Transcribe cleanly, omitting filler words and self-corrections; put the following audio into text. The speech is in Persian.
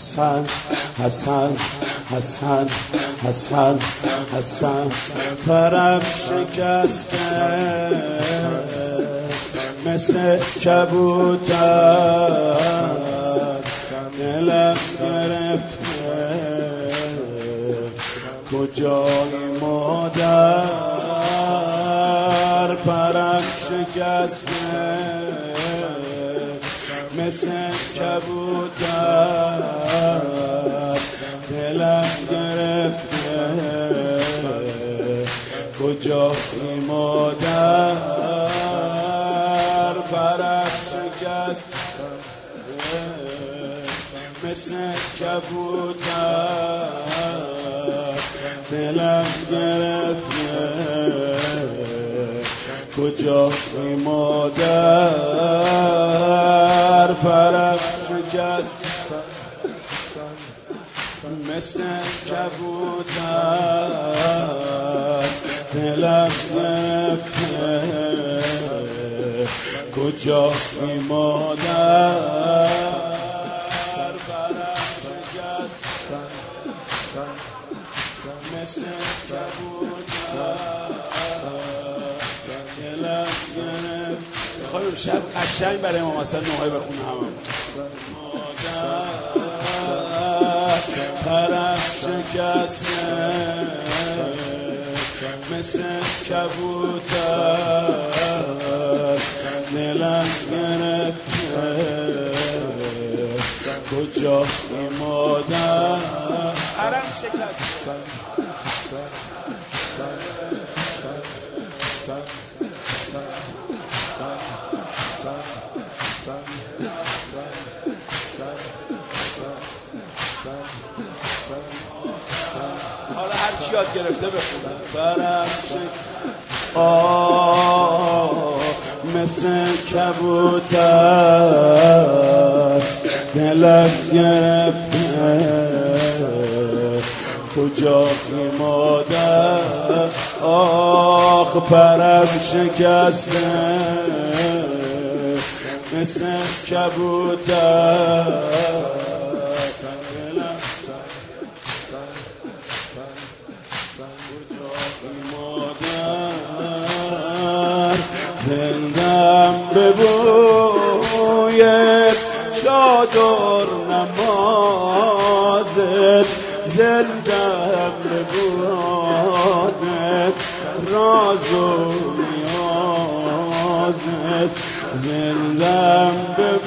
حسن حسن حسن حسن حسن پرم شکسته مثل کبوتر دلم گرفته کجای مادر پرم شکسته مثل کبوتر دلم گرفته کجای مادر پرم شکسته مثل کبوتر دلم گرفته کجای مادر پرم شکسته مثل کبوتر دلم گرفته کجای مادر مثل کبوتر دلم گرفت. خواهیم شب قشنگ برای ما مثلا نوهای بخونه همه مادر پرم شکسته مثل کبوتر دلم گرفته کجای مادر پرم شکسته حالا هر کی یاد گرفته بخونه برم مثل کبوتر دلم گرفته کجای مادر آخ پرم شکسته مثل کبوتر زندم به بوی چادر نمازت زندم به بوی راز و نیازت زندم به